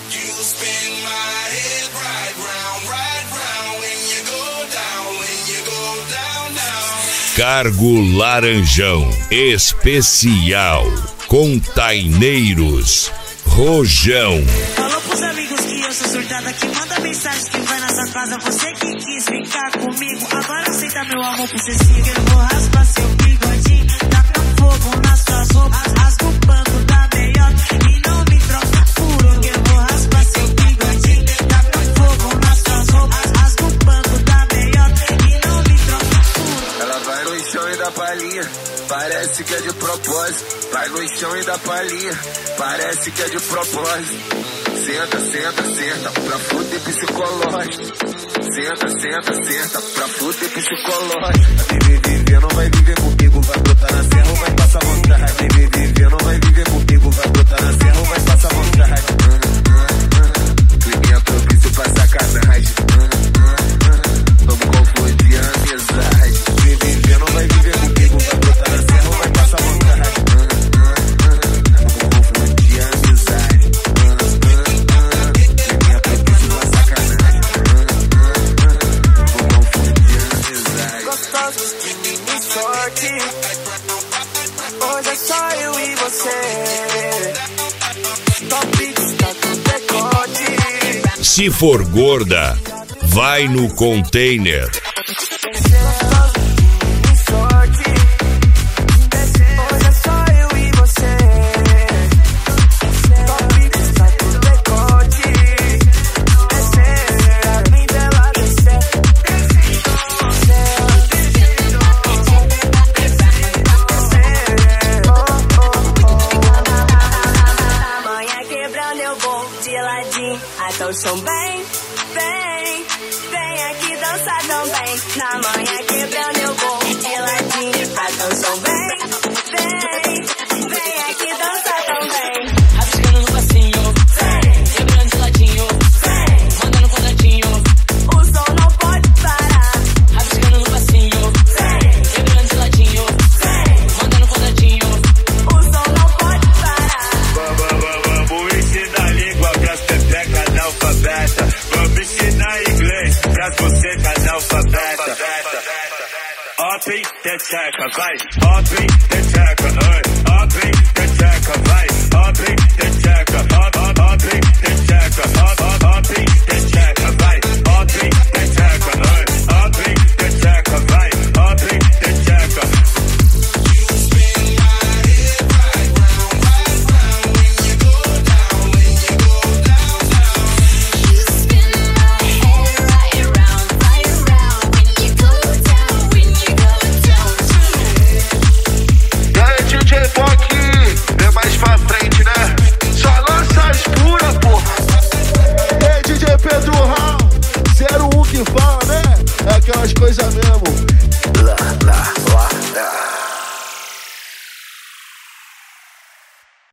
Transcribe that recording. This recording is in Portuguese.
Cargo Laranjão Especial com Taineiros Rojão. Falou pros amigos que eu sou surtada, que manda mensagem que vai na sua casa. Você que quis ficar comigo, agora aceita meu amor por ser sim. Eu vou raspar seu bigodinho, taca fogo nas suas roupas, rasga o banco da meiota e não me troca por outro. Eu vou raspar seu bigodinho, taca fogo nas suas roupas, rasga o banco da meiota e não me troca por outro. Ela vai no chão e dá palhinha, parece que é de propósito. Vai no chão e dá palhinha, parece que é de propósito. Senta, senta, senta, pra fuder psicológico. Senta, senta, senta, pra fuder psicológico. Viver, não vai viver comigo, vai botar na serra ou vai passar vontade. Viver, não vai viver comigo, vai botar na serra ou vai passar vontade. Clima propício pra sacanagem. Vamos confundir a amizade. Viver, não vai viver comigo, vai botar na serra ou vai passar vontade. Vamos confundir a amizade. Hoje é só eu e você. Top está com decote. Se for gorda, vai no container. Então são bem, vem aqui dançar também. Na manhã quebrando eu vou de ladinho. Então são bem aqui dançar também. Rasgando no passinho, quebrando de ladinho, mandando quadradinho. O som não pode parar. Rasgando no passinho, quebrando de ladinho, mandando quadradinho. O som não pode parar. Vamos ensinar língua pras pepecas analfabeta. Vamos ensinar inglês pras você analfabeta. Open the checker, vai. Open the checker, open the checker, vai. Open the checker, open the checker, open the checker, vai. Open the checker, open the checker, vai. Open the checker. Pedro Raul, 01 que fala, né? É aquelas coisas mesmo.